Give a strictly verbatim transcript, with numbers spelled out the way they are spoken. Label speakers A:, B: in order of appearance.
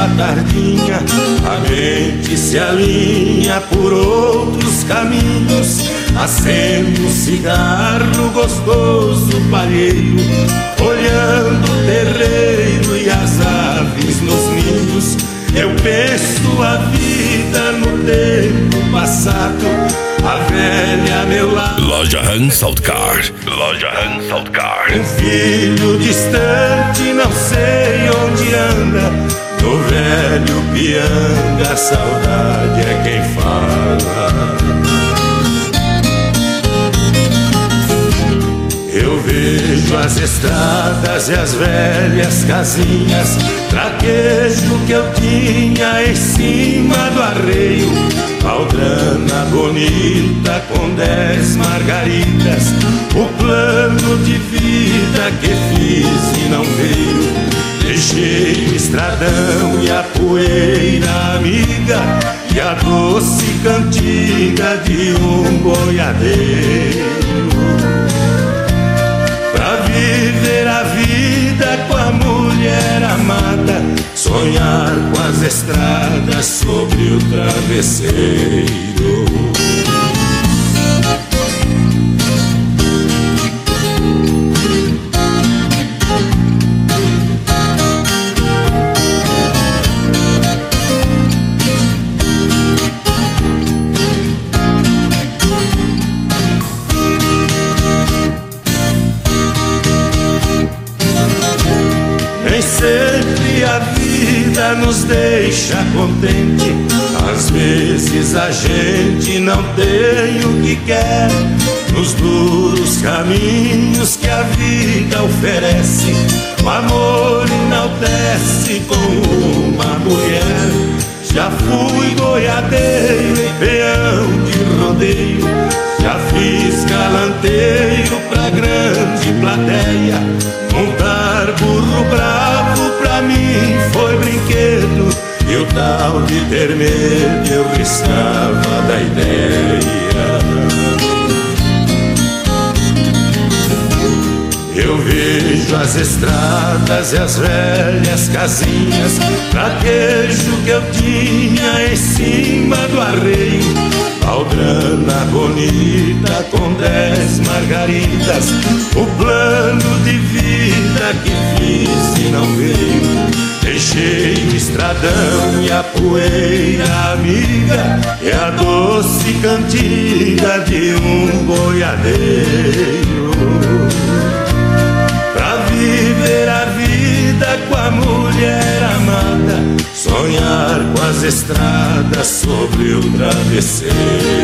A: da tardinha, a mente se alinha por outros caminhos, acende um cigarro gostoso palheiro, olhando o terreiro e as aves nos ninhos. Eu penso a vida no tempo passado, a velha a meu lado.
B: Loja Hansaltkar, Loja Hansaltkar.
A: Um filho distante, não sei onde anda, no velho pianga a saudade é quem fala. Eu vejo as estradas e as velhas casinhas, traquejo que eu tinha em cima do arreio, baldrana bonita com dez margaridas, o plano de vida que fiz e não veio. Deixei o estradão e a poeira amiga e a doce cantiga de um boiadeiro, pra viver a vida com a mulher amada, sonhar com as estradas sobre o travesseiro. Sempre a vida nos deixa contente, às vezes a gente não tem o que quer, nos duros caminhos que a vida oferece, o amor enaltece com uma mulher. Já fui boiadeiro e peão de rodeio, já fiz galanteiro pra grande plateia, montar burro bravo pra mim foi brinquedo, e o tal de ter medo eu riscava da ideia. Eu vejo as estradas e as velhas casinhas, traquejo que eu tinha em cima do arreio, baldrana bonita com dez margaridas, o plano de vida que fiz e não veio. Deixei o estradão e a poeira amiga e a doce cantiga de um boiadeiro, pra viver a vida com a mulher amada, sonhar com as estradas sobre o travesseiro.